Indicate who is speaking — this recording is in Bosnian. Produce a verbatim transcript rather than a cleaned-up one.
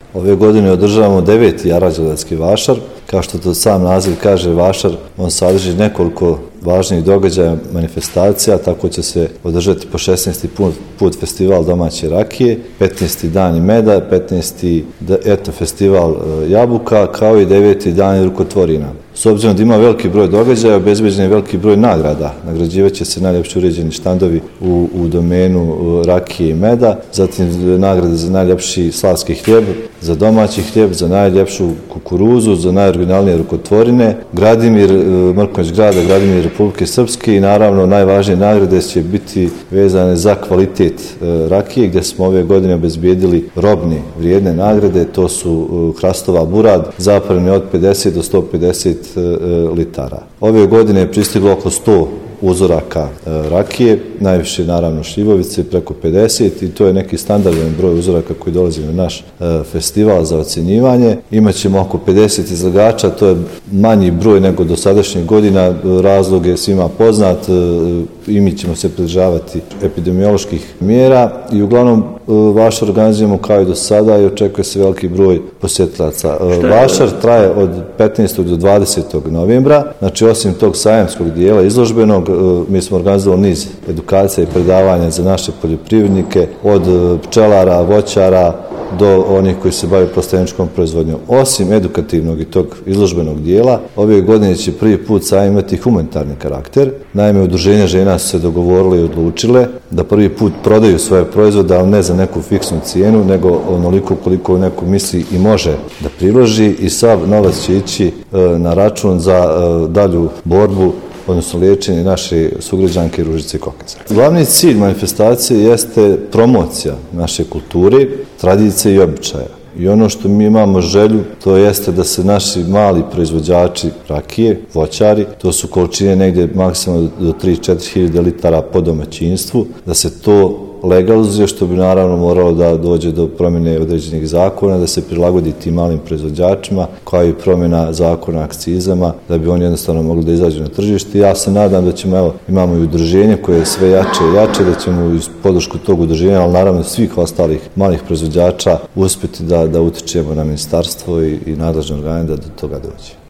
Speaker 1: Ove godine održavamo deveti Aranđelovački vašar. Kao što to sam naziv kaže, vašar, on sadrži nekoliko važnih događaja, manifestacija, tako će se održati po šesnaesti put, put festival domaće rakije, petnaesti dani meda, petnaesti eto festival jabuka, kao i deveti dani rukotvorina. S obzirom da ima veliki broj događaja, obezbeđen je veliki broj nagrada. Nagrađivaće se najljepši uređeni štandovi u, u domenu rakije i meda, zatim nagrade za najljepši slavski hljeb, za domaći hljeb, za najljepšu kukuruzu, za najoriginalnije rukotvorine, Gradimir, Mrkonjić grada, Gradimir Republike Srpske i naravno najvažnije nagrade će biti vezane za kvalitet rakije, gdje smo ove godine obezbijedili robne vrijedne nagrade, to su hrastova burad, zapremni od pedeset do sto pedeset litara. Ove godine je pristiglo oko sto uzoraka rakije, najviše naravno šljivovice, preko pedeset, i to je neki standardan broj uzoraka koji dolazi na naš festival za ocjenjivanje. Imaćemo oko pedeset izlagača, to je manji broj nego do sadašnjih godina, razlog je svima poznat, i mi ćemo se pridržavati epidemioloških mjera i uglavnom vašar organizujemo kao i do sada i očekuje se veliki broj posjetilaca. Vašar traje od petnaestog do dvadesetog novembra, znači osim tog sajamskog dijela izložbenog, mi smo organizovali niz edukacija i predavanja za naše poljoprivrednike, od pčelara, voćara do onih koji se bave plasteničkom proizvodnjom. Osim edukativnog i tog izložbenog dijela, ove godine će prvi put sajam imati humanitarni karakter. Naime, udruženja žena su se dogovorile i odlučile da prvi put prodaju svoje proizvode, ali ne za neku fiksnu cijenu, nego onoliko koliko neko misli i može da priloži, i sav novac će ići na račun za dalju borbu, odnosno liječenje naše sugrađanke Ružice Kokeza. Glavni cilj manifestacije jeste promocija naše kulture, tradicije i običaja. I ono što mi imamo želju, to jeste da se naši mali proizvođači rakije, voćari, to su količine negdje maksimalno do tri do četiri hiljade litara po domaćinstvu, da se to legalizuje, što bi naravno moralo da dođe do promjene određenih zakona, da se prilagodi tim malim proizvođačima, kao i promjena zakona akcizama, da bi oni jednostavno mogli da izađu na tržište. Ja se nadam da ćemo, evo, imamo i udruženje koje je sve jače i jače, da ćemo iz podršku tog udruženja, ali naravno svih ostalih malih proizvođača uspjeti da, da utičemo na ministarstvo i, i nadležne organe da do toga dođe.